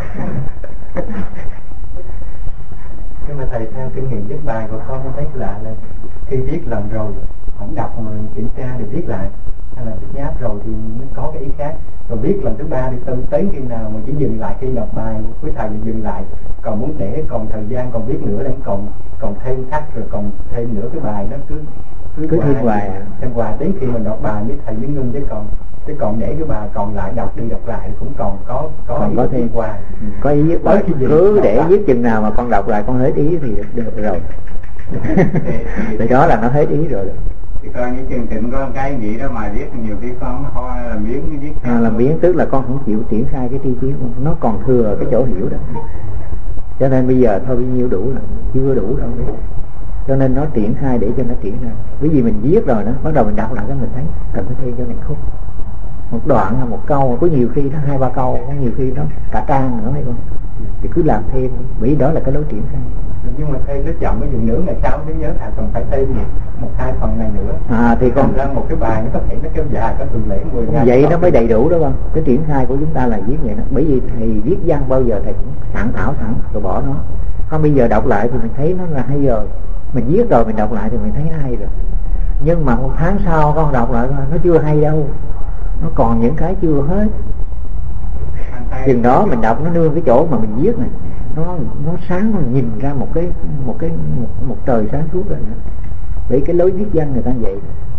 A: Nhưng mà thầy theo kinh nghiệm viết bài của con thấy lạ là khi viết lần rồi không đọc mà kiểm tra thì viết lại, hay là viết nháp rồi thì mới có cái ý khác, rồi viết lần thứ ba đi tới tới khi nào mà chỉ dừng lại khi đọc bài với thầy dừng lại, còn muốn để còn thời gian còn viết nữa để còn còn thêm thắt rồi còn thêm nữa cái bài nó cứ
B: cứ, cứ thêm hoài à.
A: thêm hoài đến khi mình đọc bài với thầy mới ngưng, chứ còn chứ còn để cái bài còn lại đọc đi đọc lại cũng còn có có
B: còn có thêm
A: hoài.
B: Ừ. Có ý viết bài cứ để viết chừng nào mà con đọc lại con hết ý thì được rồi. Thì đó là nó hết ý rồi.
D: Thì coi như Chân Tịnh có cái gì đó mà viết nhiều khi con ho làm biếng viết
B: à, làm biếng tức là con không chịu triển khai cái tri kiến, nó còn thừa cái chỗ hiểu đó, cho nên bây giờ thôi bao nhiêu đủ là chưa đủ đâu, cho nên nó triển khai để cho nó triển ra. Bởi vì mình viết rồi đó bắt đầu mình đọc lại cái mình thấy cần phải thêm cho này khúc một đoạn hay một câu, có nhiều khi nó hai ba câu, có nhiều khi nó cả trang nữa hay không, thì cứ làm thêm, vì đó là cái lối triển khai.
A: Nhưng mà thêm nó chậm, nó dùng nửa ngày sau mới nhớ là còn phải thêm một, một hai phần này nữa.
B: À thì con
A: ra một cái bài nó có thể nó kéo dài có tuần lễ mười ngày.
B: Vậy nó mới đầy đủ đó không? Cái triển khai của chúng ta là viết vậy đó. Bởi vì thầy viết văn bao giờ thầy cũng soạn thảo sẵn rồi bỏ nó. Không bây giờ đọc lại thì mình thấy nó là hay rồi. Mình viết rồi mình đọc lại thì mình thấy nó hay rồi. Nhưng mà một tháng sau con đọc lại nó chưa hay đâu. Nó còn những cái chưa hết. Chừng đó mình đọc nó nương cái chỗ mà mình viết này, nó nó sáng, nó nhìn ra một cái một cái một, một trời sáng suốt rồi nữa. Bởi cái lối viết văn người ta vậy.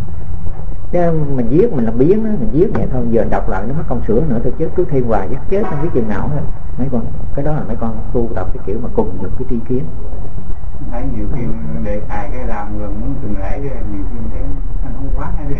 B: Chứ mình viết mình làm biến đó, mình viết vậy thôi, giờ đọc lại nó mất công sửa nữa thôi chứ cứ thêm hoài chắc chết không biết chừng nào hết. Mấy con cái đó là mấy con tu tập cái kiểu mà cùng được cái tri kiến.
D: Thấy nhiều khi đề tài cái làm người muốn từng lễ nhiều khi thấy anh không quá hay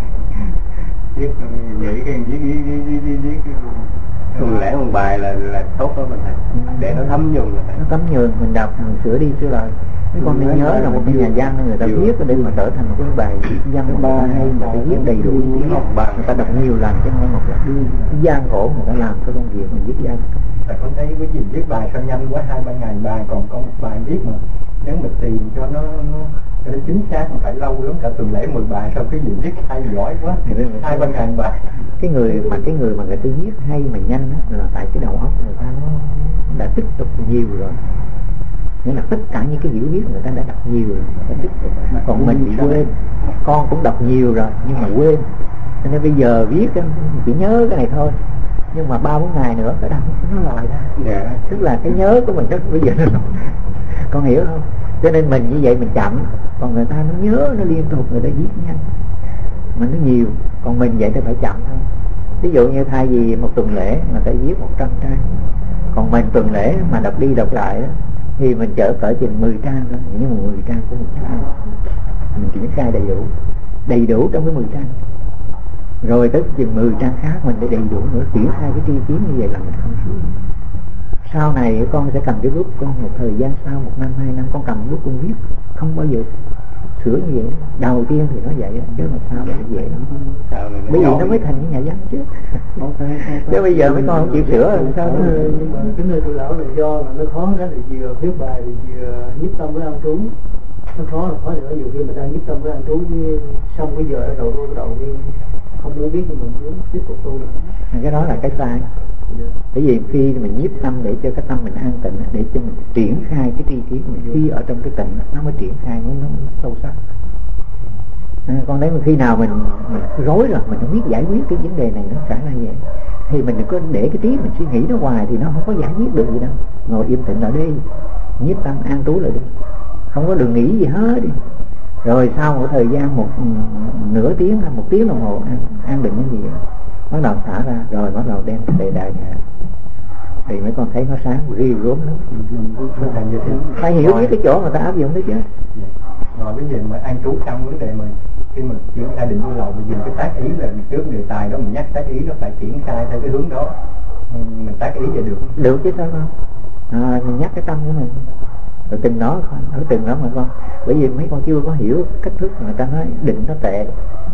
D: viết vậy cái viết viết viết viết viết
A: tuần lễ một bài là là tốt đó mình thầy, để nó thấm nhuần rồi thầy.
B: Nó thấm nhuần mình đọc mình sửa đi sửa lại. Mấy con nên nhớ là một cái nhà văn người ta viết để mà trở thành một cái bài văn mà người ta hay, mà phải viết đầy đủ tiếng, người ta đọc nhiều lần chứ không phải một lần. Cái gian khổ người ta làm cái công việc mình viết văn.
A: Tại con thấy cái gì viết bài sao nhanh quá, hai ba ngày bài, còn có một bài viết mà nếu mà tìm cho nó nó cho nó chính xác mà phải lâu lắm, cả tuần lễ mười bài, sao cái gì viết hay giỏi quá hai ba ngàn bài.
B: Cái người mà cái người mà người ta viết hay mà nhanh đó, là tại cái đầu óc người ta nó đã tích tụ nhiều rồi, nghĩa là tất cả những cái hiểu biết người ta đã đọc nhiều rồi, người ta tích tụ. Còn mình bị quên, con cũng đọc nhiều rồi nhưng mà quên, cho nên bây giờ viết chỉ nhớ cái này thôi, nhưng mà ba bốn ngày nữa cái đầu nó lòi ra.
A: Yeah.
B: Tức là cái nhớ của mình đó bây giờ nó con hiểu không? Cho nên mình như vậy mình chậm, còn người ta nó nhớ nó liên tục, người ta viết nhanh mà nó nhiều, còn mình vậy thì phải chậm thôi. Ví dụ như thay vì một tuần lễ mà ta viết một trăm trang, còn mình tuần lễ mà đọc đi đọc lại đó, thì mình chở cỡ chừng mười trang thôi, nhưng mà mười trang của mình sai, mình triển khai đầy đủ đầy đủ trong cái mười trang, rồi tới chừng mười trang khác mình để đầy đủ nữa, triển khai cái tri kiến như vậy là mình không xuống. Sau này con sẽ cầm cái bút, con một thời gian sau một năm hai năm con cầm bút con viết không bao giờ sửa như vậy. Đầu tiên thì nó vậy chứ mà sao lại vậy đó, bởi vì nó mới thành những nhà văn chứ. Chứ bây giờ mấy con không chịu sửa rồi sao nó...
C: Cái nơi tôi lão là do là nó khó đó, thì vừa viết bài thì vừa nhiếp tâm với ăn trú, nó khó là khó nữa. Nhiều khi mình đang nhiếp tâm với ăn trú xong bây giờ đầu tôi đầu đi không muốn biết nhưng mình muốn tiếp tục tu nữa.
B: Cái đó là cái sai. Bởi vì khi mình nhiếp tâm để cho cái tâm mình an tịnh, để cho mình triển khai cái tri kiến mình, khi ở trong cái tịnh nó mới triển khai, nó mới sâu sắc. À, con thấy mà khi nào mình mình rối rồi mình không biết giải quyết cái vấn đề này nó sẽ là vậy. thì mình đừng có để cái trí mình suy nghĩ nó hoài, thì nó không có giải quyết được gì đâu. Ngồi im tĩnh lại đi, nhiếp tâm an trú lại đi, không có đừng nghĩ gì hết đi. Rồi sau một thời gian một nửa tiếng hay một tiếng đồng hồ an, an định cái gì vậy, bắt đầu thả ra, rồi bắt đầu đem đề đại nhà, thì mấy con thấy nó sáng ghi gốm lắm. Phải hiểu biết cái chỗ mà ta áp dụng đó chứ.
A: Rồi cái gì mà an trú trong vấn đề mà khi mình triển khai định vô lậu, mình dùng cái tác ý là trước đề tài đó mình nhắc tác ý nó phải triển khai theo cái hướng đó, mình tác ý vậy được không?
B: Được chứ sao không? À, mình nhắc cái tâm của mình rồi từng đó ở từng đó mà con, bởi vì mấy con chưa có hiểu cách thức người ta nói định nó tệ.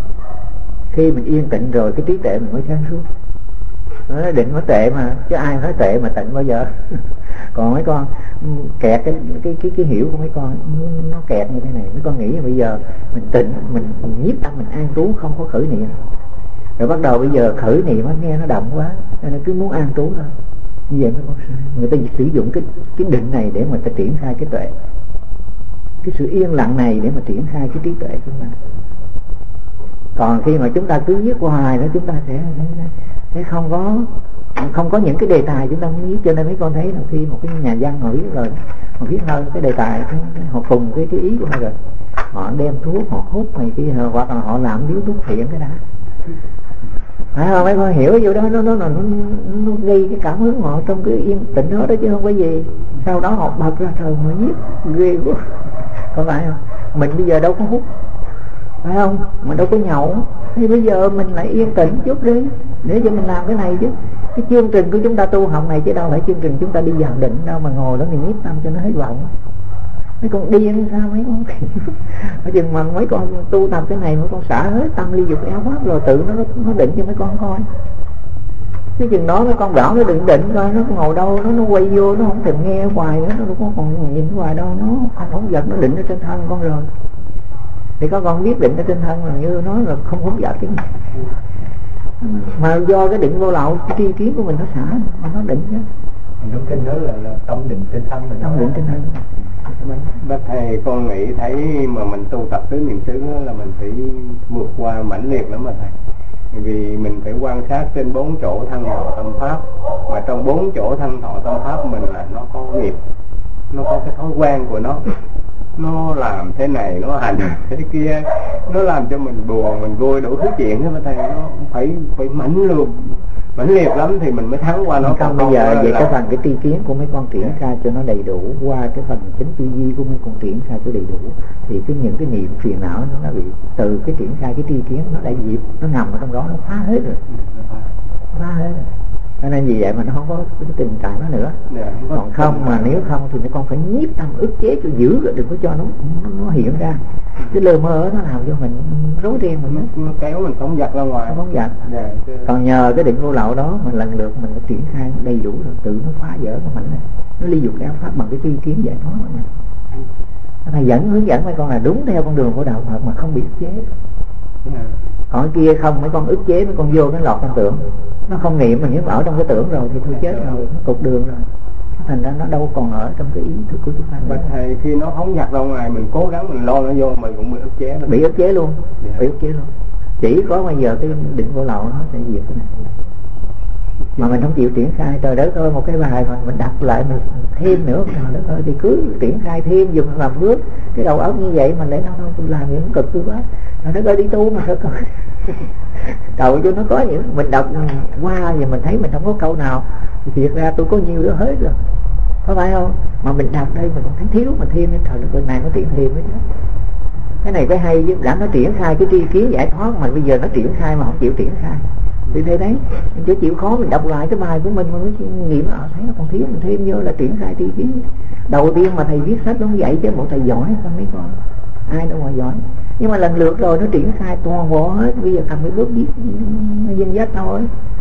B: Khi mình yên tĩnh rồi cái trí tuệ mình mới sáng suốt. Nó nói định nó tệ mà, chứ ai nói tệ mà tịnh bao giờ. Còn mấy con kẹt cái cái cái cái hiểu của mấy con nó kẹt như thế này. Mấy con nghĩ bây giờ mình tịnh, mình, mình nhiếp tâm, mình an trú, không có khởi niệm. Rồi bắt đầu bây giờ khởi niệm nó nghe nó đậm quá, nên cứ muốn an trú thôi. Như vậy mấy con sai. Người ta sử dụng cái cái định này để mà ta triển khai cái tuệ, cái sự yên lặng này để mà triển khai cái trí tuệ của chúng ta. Còn khi mà chúng ta cứ viết hoài nữa, chúng ta sẽ sẽ không có không có những cái đề tài chúng ta muốn viết. Cho nên mấy con thấy là khi một cái nhà văn họ viết rồi, họ viết hơn cái đề tài, cái, cái, họ cùng cái cái ý của họ rồi, họ đem thuốc, họ hút này kia, hoặc là họ làm điếu thuốc thiện cái đã. Phải không? Mấy con hiểu vô đó, nó nó nó, nó, nó gây cái cảm hứng họ trong cái yên tĩnh đó đó chứ không có gì. Sau đó họ bật ra trời họ viết ghê quá, có phải không? Mình bây giờ đâu có hút, phải không? Mình đâu có nhậu, thì bây giờ mình lại yên tĩnh chút đi để cho mình làm cái này chứ. Cái chương trình của chúng ta tu học này chứ đâu phải chương trình chúng ta đi vào định đâu mà ngồi đó mình nhiếp tâm cho nó hết vọng. Mấy con điên sao mấy con? Ở chừng mà mấy con tu tập cái này mấy con xả hết tâm ly dục áo pháp rồi tự nó nó định cho mấy con coi. Cái chừng đó mấy con bảo nó đừng định coi, nó ngồi đâu nó nó quay vô, nó không thèm nghe hoài nữa, nó không còn nhìn hoài đâu, nó không không giật, nó định ở trên thân con rồi. Thì có con biết định ở trên thân là như nó là không hút giật cái gì. Mà do cái định vô lậu, cái tri kiến của mình nó xả mà nó định chứ.
A: Đúng kinh đó là, là tâm định trên thân mình.
B: Tâm định trên thân.
A: Bác thầy con nghĩ thấy mà mình tu tập tới niệm xứ là mình phải vượt qua mãnh liệt lắm mà thầy. Vì mình phải quan sát trên bốn chỗ thân thọ tâm pháp, mà trong bốn chỗ thân thọ tâm pháp mình là nó có nghiệp, nó có cái thói quen của nó, nó làm thế này, nó hành thế kia, nó làm cho mình buồn, mình vui đủ thứ chuyện đó mà thầy. Nó phải phải mãnh luôn, mãnh liệt lắm thì mình mới thắng qua nó.
B: Không, bây giờ về cái phần cái tri kiến của mấy con triển khai cho nó đầy đủ, qua cái phần chính tư duy của mấy con triển khai cho đầy đủ, thì cái những cái niệm phiền não nó, nó bị từ cái triển khai cái tri kiến nó đã diệt, nó nằm ở trong đó, nó phá hết rồi, phá hết rồi. Cho nên vì vậy mà nó không có cái tình trạng đó nữa.
A: Yeah,
B: còn không mà nếu không thì mấy con phải nhiếp tâm ức chế cho giữ rồi, đừng có cho nó nó hiện ra. Cái lơ mơ nó làm cho mình rối ren mình,
A: nó, nó kéo mình phóng dật ra ngoài,
B: phóng dật.
A: Yeah, chứ...
B: Còn nhờ cái định vô lậu đó mình lần lượt mình đã triển khai đầy đủ rồi, tự nó phá vỡ cái mạnh này, nó ly dục áo pháp bằng cái tri kiến giải thoát này. Thầy dẫn hướng dẫn mấy con là đúng theo con đường của đạo Phật mà không bị ức chế. Yeah. Còn kia không, mấy con ức chế, mấy con vô nó lọt trong tưởng, nó không niệm mà nếu ở trong cái tưởng rồi thì thôi chết rồi, nó cục đường rồi, thành ra nó đâu còn ở trong cái ý thức của chúng ta.
A: Mà thầy khi nó phóng dật ra ngoài mình cố gắng mình lo nó vô mình cũng bị ức chế, nó
B: bị ức chế luôn. Yeah. Bị ức chế luôn. Chỉ có bây giờ cái định vô lậu nó sẽ diệt cái này, mà mình không chịu triển khai. Trời đất ơi, một cái bài mà mình đặt lại mình thêm nữa, trời đất ơi, thì cứ triển khai thêm dùng làm bước. Cái đầu óc như vậy mà để nó đâu tôi làm những cực tôi quá. Trời đất ơi, đi tu mà sao coi cầu cho nó có những mình đọc qua và mình thấy mình không có câu nào thì thiệt ra tôi có nhiều đó hết rồi, có phải không? Mà mình đọc đây mình còn thấy thiếu, mình thêm trời đất ơi, này nó triển thêm đấy chứ. Cái này phải hay chứ, đã nó triển khai cái tri kiến giải thoát mà bây giờ nó triển khai mà không chịu triển khai thì thế đấy, mình chỉ chịu khó mình đọc lại cái bài của mình mà mới nghiệm ở thấy nó còn thiếu, mình thêm vô là triển khai tri kiến. Đầu tiên mà thầy viết sách nó vậy chứ bộ thầy giỏi không mấy con, ai đâu mà giỏi, nhưng mà lần lượt rồi nó triển khai toàn bộ hết. Bây giờ cần cái bước viết danh sách thôi.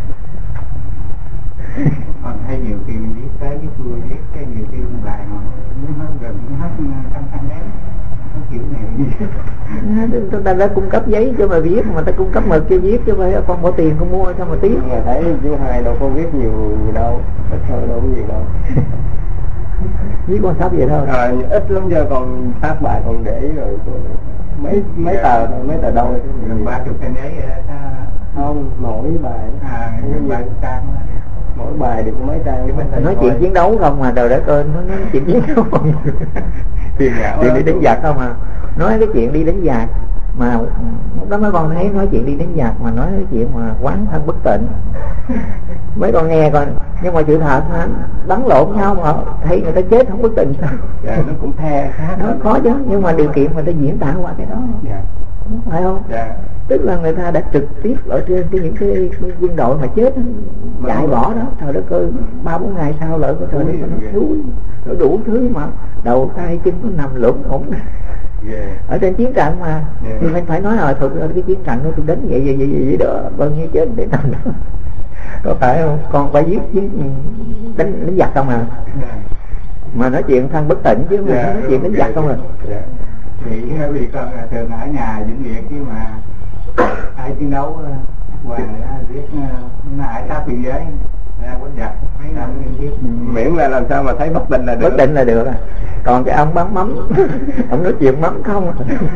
D: Còn hay nhiều khi mình viết tới viết lui viết cái nhiều khi mình lại mà nó hết gần nó hết căng thẳng đấy, nó kiểu này
B: chúng ta đã cung cấp giấy cho mà viết, mà ta cung cấp mực cho viết chứ phải con bỏ tiền con mua sao mà tiếc.
A: Nhưng mà thấy chú hai đâu có viết nhiều gì đâu, ít thôi đâu có gì đâu.
B: Viết con sắp vậy thôi.
A: À, ít lắm giờ còn phát bài còn để rồi mấy mấy tờ mấy tờ đâu
D: gần ba chục trang giấy
A: Không, mỗi bài
D: à
A: không
D: bài trang
A: mỗi bài được mấy trang.
B: Nói chuyện chiến đấu không mà trời đất ơi, nó nói chuyện chiến đấu không.
D: tiền gạo
B: Chuyện đi đánh giặc không mà nói cái chuyện đi đánh giặc mà lúc đó mấy con thấy nói chuyện đi đánh giặc mà nói cái chuyện mà quán thân bất tịnh, mấy con nghe coi, nhưng mà sự thật hả, đánh lộn nhau mà thấy người ta chết không bất tịnh sao?
A: Dạ, nó cũng the khác
B: nó khó chứ, nhưng mà điều kiện mà ta diễn tả qua cái đó.
A: Dạ.
B: Phải không?
A: Dạ.
B: Tức là người ta đã trực tiếp ở trên cái những cái quân đội mà chết chạy bỏ đó, trời đất ơi, ba bốn ngày sau lỡ có trời đất ơi, nó thúi, nó đủ thứ mà đầu tay chân nó nằm lủng ủng
A: Yeah.
B: ở trên chiến trận mà. Yeah. Thì mình phải nói là thuộc cái chiến trận nó tôi đánh vậy vậy vậy vậy đó, bao nhiêu chết để nằm đó, có phải không? Con phải giết giết đánh đánh giặc không à? Yeah. Mà nói chuyện thân bất tỉnh chứ mà yeah, nói chuyện đánh giặc không rồi.
D: Yeah. Thì vì con thường ở nhà những việc chứ mà ai chiến đấu qua giết nó ai sát biên giới ra có giặc mấy năm liên tiếp,
A: miễn là làm sao mà thấy bất định là được.
B: Bất định là được à. Còn cái ông bán mắm ông nói chuyện mắm không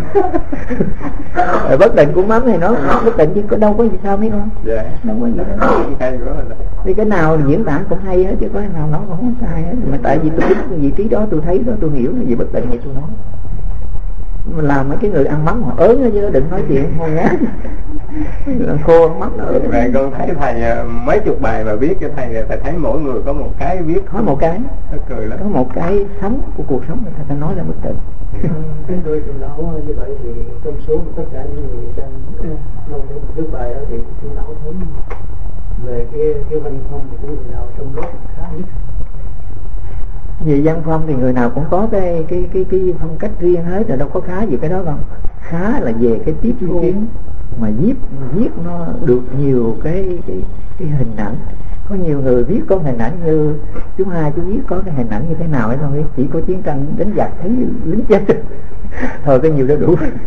B: à. Bất định của mắm thì nó bất định chứ có đâu có gì sao mấy con.
A: Dạ.
B: Đâu có gì đâu. Thì cái nào diễn tả cũng hay hết chứ có cái nào nó cũng không sai hết. Mà tại vì tôi biết cái vị trí đó tôi thấy đó tôi hiểu là gì bất định vậy tôi nói. Mình làm mấy cái người ăn mắm họ ớn đó chứ đừng nói chuyện ngon ngán. Khô ăn mắm nữa.
A: Vậy con thấy thầy mấy chục bài mà viết cho thầy, thầy thấy mỗi người có một cái viết.
B: Có một cái.
A: Nó cười lắm.
B: Có một cái sống của cuộc sống người ta, ta nói là bất định.
C: Chúng tôi trong đó như vậy thì trong số tất cả những người đang lâu để viết bài đó thì chúng lão thấy về cái cái văn phong của người nào trong đó khá nhất.
B: Vì văn phong thì người nào cũng có cái cái cái cái phong cách riêng hết, rồi đâu có khá gì cái đó không. Khá là về cái tiếp thu kiến mà viết viết nó được nhiều cái cái cái hình ảnh. Có nhiều người viết có hình ảnh như chú Hai chú viết có cái hình ảnh như thế nào ấy thôi, chỉ có chiến tranh đánh giặc thấy lính chết thôi, cái nhiều đó đủ.